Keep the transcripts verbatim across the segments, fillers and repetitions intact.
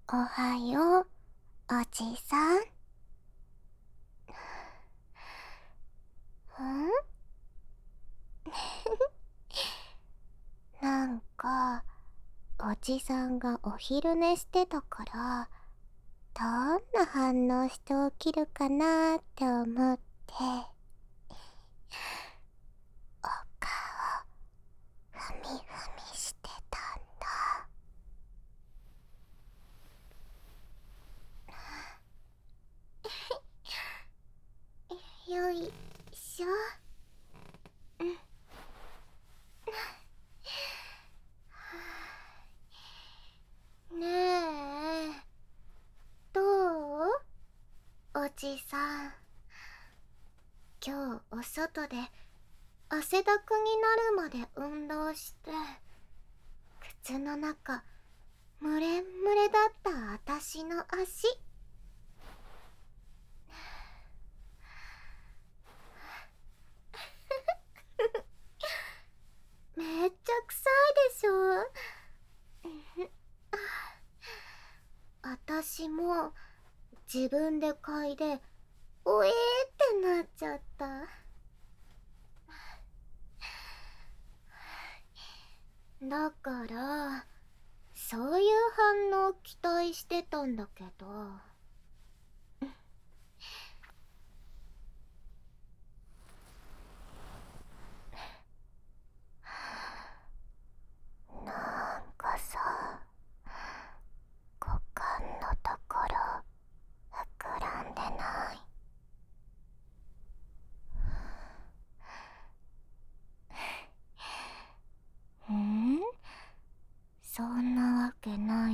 おはよう、おじさん。んなんか、おじさんがお昼寝してたから、どんな反応して起きるかなって思って、お顔、ふみふみしてたんだ。よいしょ。ねえ、どうおじさん。今日お外で汗だくになるまで運動して、靴の中ムレンムレだったあたしの足。めっちゃ臭いでしょ。あたしも自分で嗅いでおえーってなっちゃった。だからそういう反応期待してたんだけど。なんかさ、股間のところ膨らんでない？ん？そんなわけない？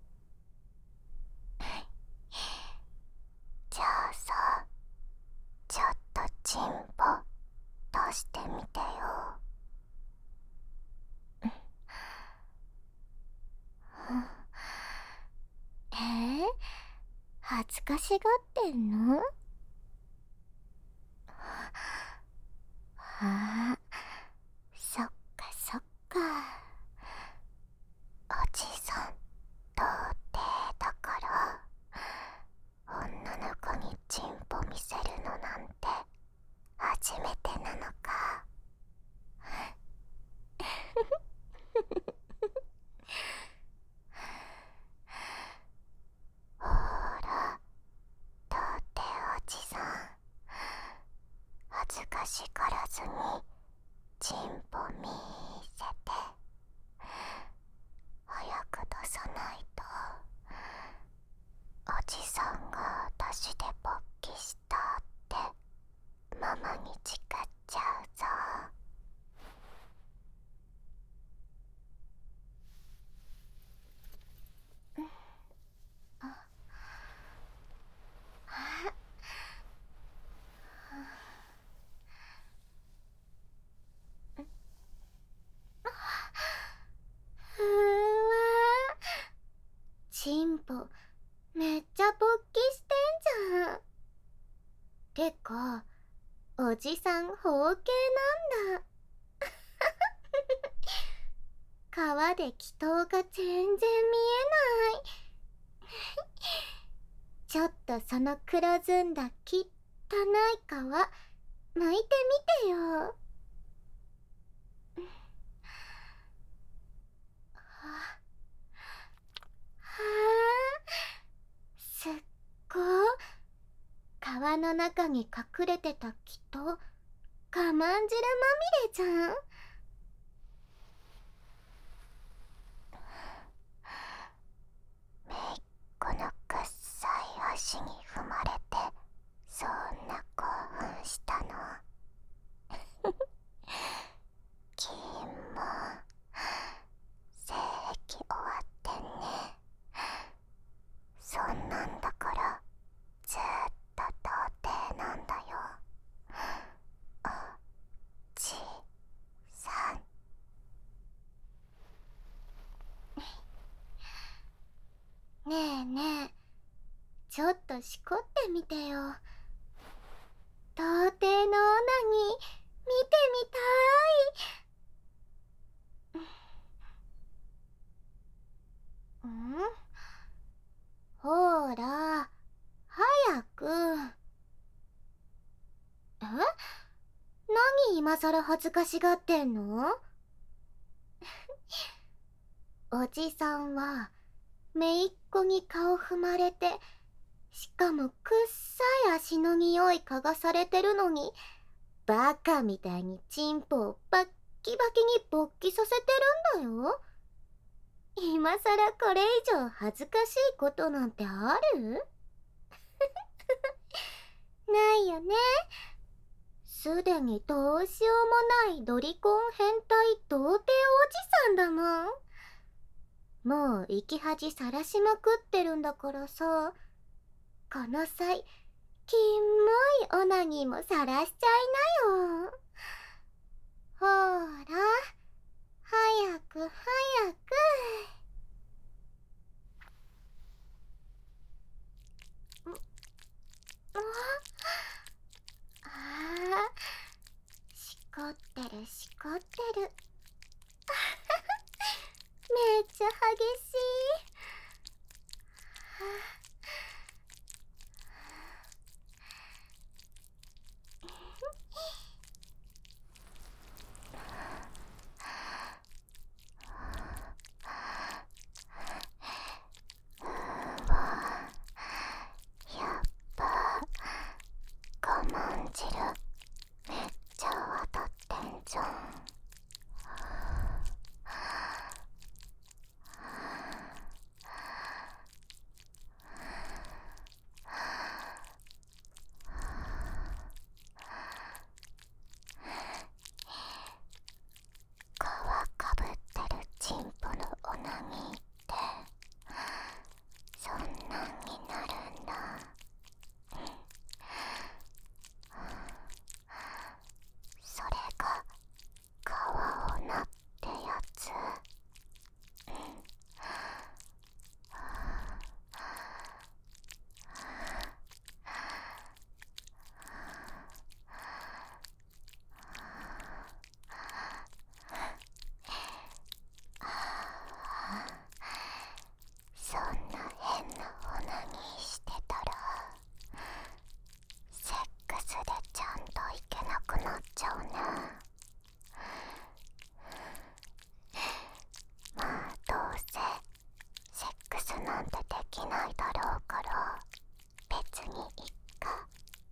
じゃあさ、ちょっとチンポ出してみてよ。えー、恥ずかしがってんの？ああ、そっかそっか。おじさん童貞だから女の子にチンポ見せるのなんて初めてなのか。ほら、童貞おじさん、恥ずかしがらずにチンポ見せて。早く出さないとおじさんが私で勃起したってママに誓っちゃうぞ。うーわー、チンポめっちゃ勃起してんじゃん。てかおじさん包茎なんだ。川で気筒が全然見えない。ちょっとその黒ずんだ汚い皮剥いてみてよ。はあ、すっごい。皮の中に隠れてた気筒我慢汁まみれじゃん。めいっ子のくっさい足に踏まれてそんな興奮したの？キモ。性癖終わってんね。そんなんだからずーっと童貞なんだよ。おじさん。ねえねえ、ちょっとしこってみてよ。童貞のオナニー見てみたい。ん？ さら恥ずかしがってんの？おじさんは姪っ子に顔踏まれて、しかもくっさい足の匂い嗅がされてるのに、バカみたいにチンポをバッキバキに勃起させてるんだよ。今さらこれ以上恥ずかしいことなんてある？ないよね。すでにどうしようもないロリコン変態童貞おじさんだもん。もう生き恥さらしまくってるんだからさ、この際キモいオナニーもさらしちゃいなよ。ほーら、早く早く。ああ、しこってるしこってる。めっちゃ激しい。やっぱ我慢汁めっちゃ当たってんじゃん。皮かぶってるチンポのオナニーってそんなんになるんだ。それが皮をなってやつ。そんな変なオナニーしてたらセックスでちゃんといけなくなっちゃうね。まあどうせセックスなんてできないだろうから別にいっか。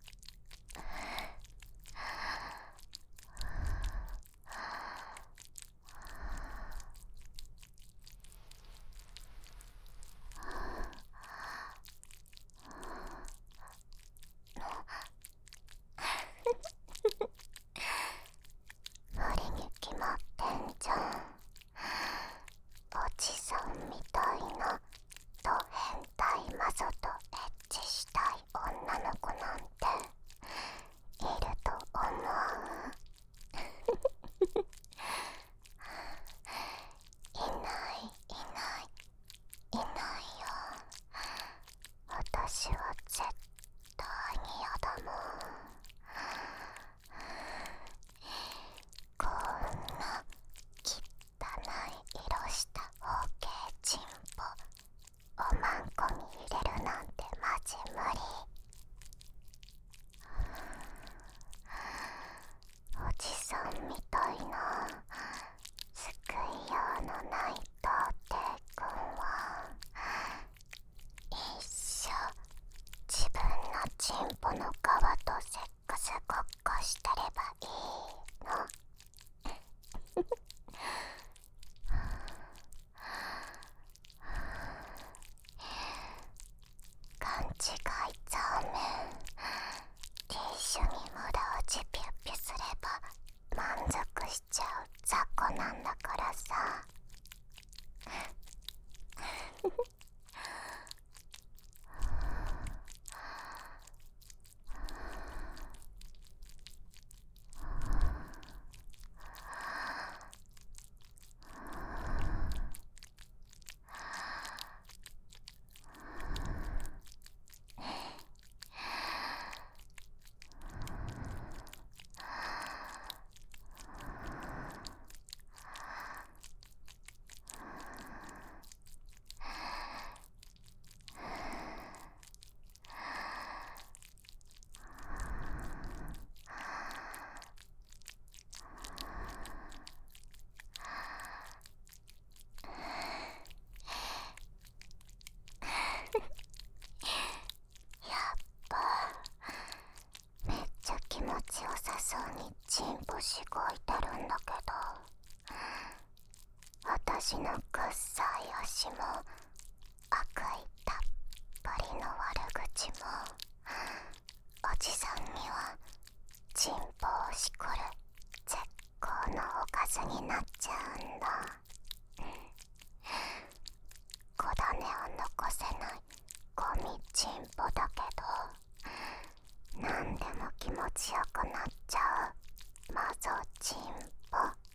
無理に決まってんじゃん。おじさんみたいなド変態マゾとエッチしたい女の子なんていると思う？いないいないいないよ。私は絶対にやだもん。こんな汚い色した包茎チンポおまんこに入れるなんてマジ無理。おじさんみたいな救いようのない童貞くんは一生自分のチンポの皮とセックスごっこしてればいいの。勘違いザちのくっさい足も悪意たっぷりの悪口もおじさんにはチンポをしこる絶好のおかずになっちゃうんだ。小種を残せないゴミチンポだけど、なんでも気持ちよくなっちゃうマゾチンポ。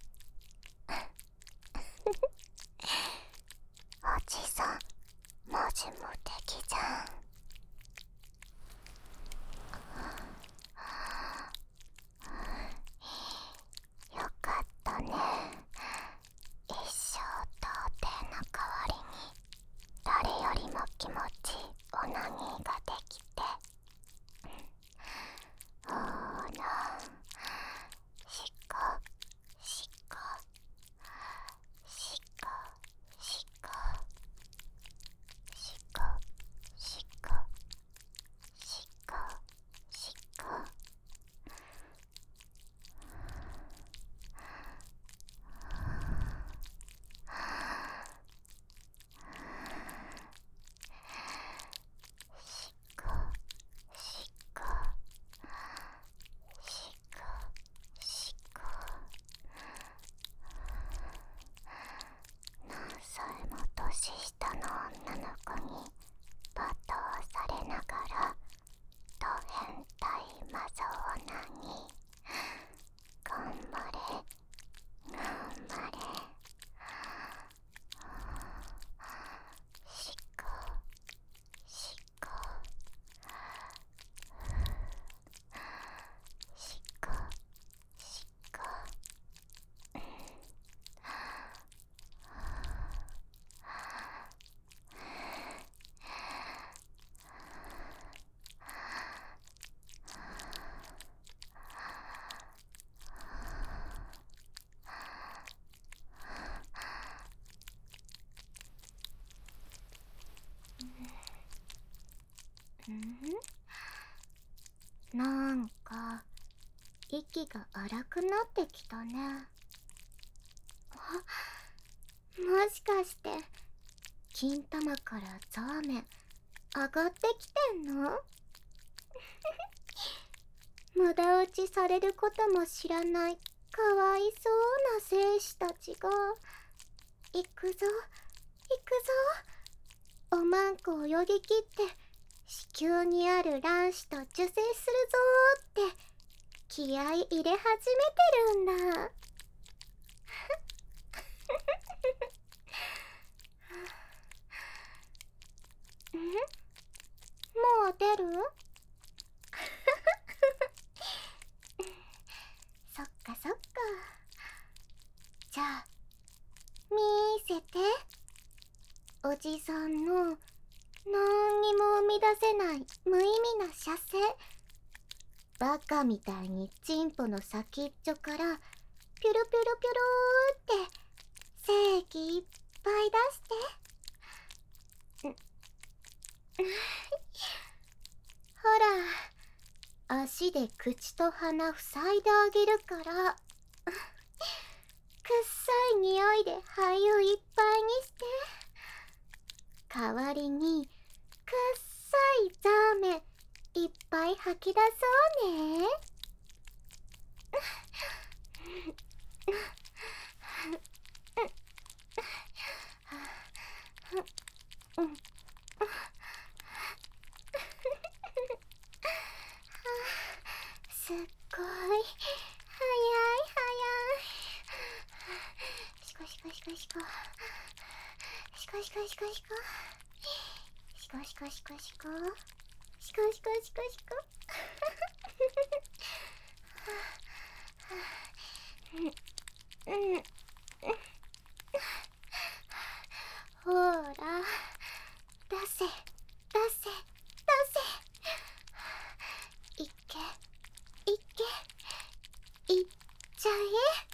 おじさんマジ無敵じゃん。よかったね。一生童貞の代わりに誰よりも気持ちいいオナニーができて、ほーらしこしこしこしこしこしこしこしこ。何歳も年下の女の子に罵倒されながらド変態マゾオナに頑張れ頑張れ。しこしこしこしこ。ん？なんか息が荒くなってきたね。あ、もしかして金玉からザーメン上がってきてんの？無駄打ちされることも知らないかわいそうな生士たちが、行くぞ行くぞ、おまんこ泳ぎきって子宮にある卵子と受精するぞーって気合い入れ始めてるんだ。ん？もう出る？そっかそっか。じゃあ見せて。おじさんのなんにも生み出せない無意味な射精。バカみたいにチンポの先っちょからピュルピュルピュルーって精液いっぱい出して。ほら、足で口と鼻塞いであげるから、くっさい匂いで肺をいっぱいにして、代わりにくっさいザーメンいっぱい吐き出そうね。すっごい早い早い。しこしこしこしこしこしこしこしこしこしこしこしこしこしこしこしこしこ。ほら出せ出せ出せ。いけいけいっちゃえ。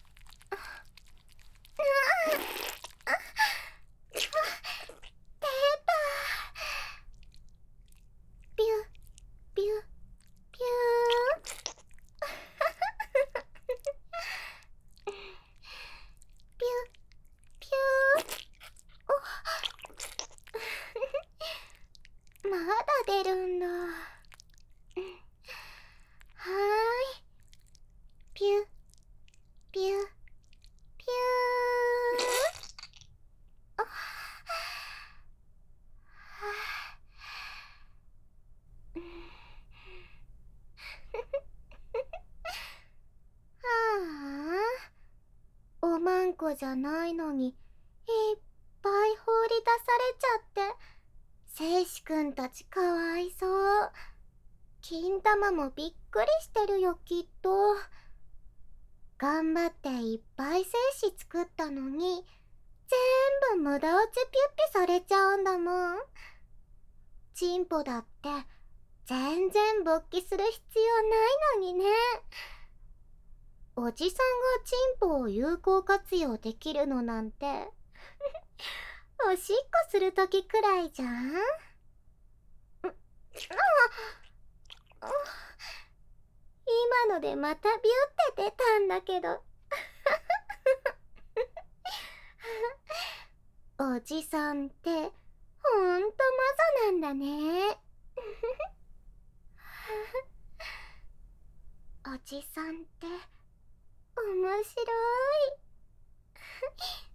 出た。ビュビュビュー。ビュビュー。 まだ出るんだ。はーい。ピュピュピュー。あはあ、おまんこじゃないのにいっぱい放り出されちゃって、せいしくんたちかわいそう。金玉もびっくりしてるよ、きっと。頑張っていっぱい精子作ったのに全部無駄落ちピュッピされちゃうんだもん。チンポだって全然勃起する必要ないのにね。おじさんがチンポを有効活用できるのなんておしっこするときくらいじゃん。ああ、今のでまたビュって出たんだけどおじさんってほんとマゾなんだねおじさんって面白い